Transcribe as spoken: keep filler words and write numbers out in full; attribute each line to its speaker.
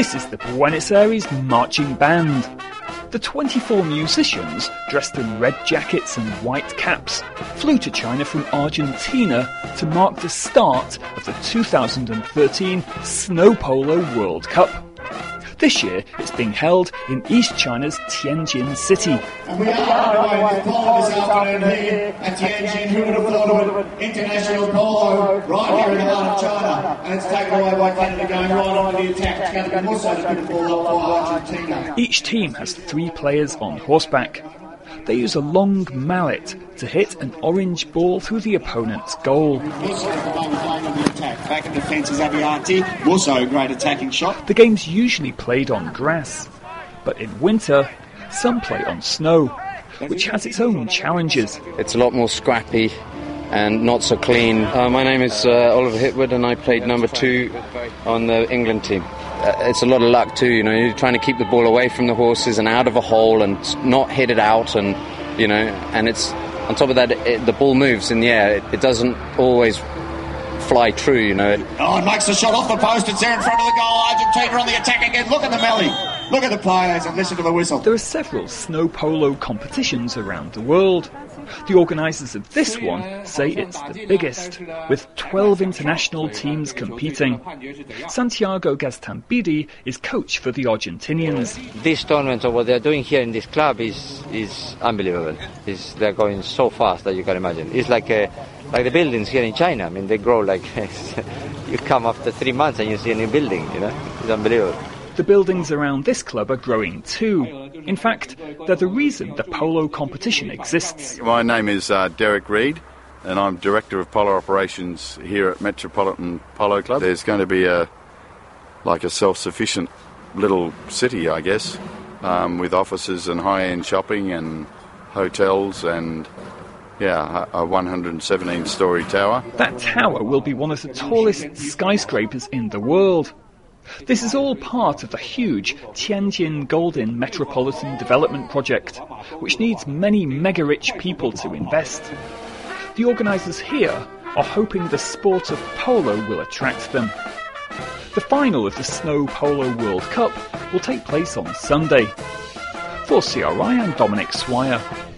Speaker 1: This is the Buenos Aires Marching Band. The twenty-four musicians, dressed in red jackets and white caps, flew to China from Argentina to mark the start of the two thousand thirteen Snow Polo World Cup. This year, it's being held in East China's Tianjin city.
Speaker 2: And we are underway with polo this afternoon here at Tianjin. Who would have thought of it? International polo right here in the heart of China. And it's taken away by Canada going right on to the attack. It's going to be also the good ball up for Argentina.
Speaker 1: Each team has three players on horseback. They use a long mallet to hit an orange ball through the opponent's goal.
Speaker 2: Also at the moment playing on the attack. Back in defence is Avianti. Also a great attacking shot.
Speaker 1: The game's usually played on grass, but in winter, some play on snow, which has its own challenges.
Speaker 3: It's a lot more scrappy and not so clean. Uh, my name is uh, Oliver Hitwood and I played number two on the England team. Uh, it's a lot of luck too, you know, you're trying to keep the ball away from the horses and out of a hole and not hit it out, and, you know, and it's, on top of that, it, the ball moves in the air. It, it doesn't always fly true, you know.
Speaker 2: Oh, it makes the shot off the post. It's there in front of the goal. Argentina on the attack again. Look at the melee. Look at the players and listen to the whistle.
Speaker 1: There are several snow polo competitions around the world. The organisers of this one say it's the biggest, with twelve international teams competing. Santiago Gaztambide is coach for the Argentinians.
Speaker 4: This tournament, or what they're doing here in this club, is is unbelievable. It's, they're going so fast that you can imagine. It's like a, like the buildings here in China. I mean, they grow like you come after three months and you see a new building. You know, it's unbelievable.
Speaker 1: The buildings around this club are growing too. In fact, they're the reason the polo competition exists.
Speaker 5: My name is uh, Derek Reed, and I'm Director of Polo Operations here at Metropolitan Polo Club. There's going to be a like a self-sufficient little city, I guess, um, with offices and high-end shopping and hotels and, yeah, a one hundred seventeen storey tower.
Speaker 1: That tower will be one of the tallest skyscrapers in the world. This is all part of the huge Tianjin Golden Metropolitan Development Project, which needs many mega-rich people to invest. The organisers here are hoping the sport of polo will attract them. The final of the Snow Polo World Cup will take place on Sunday. For C R I, I'm Dominic Swire.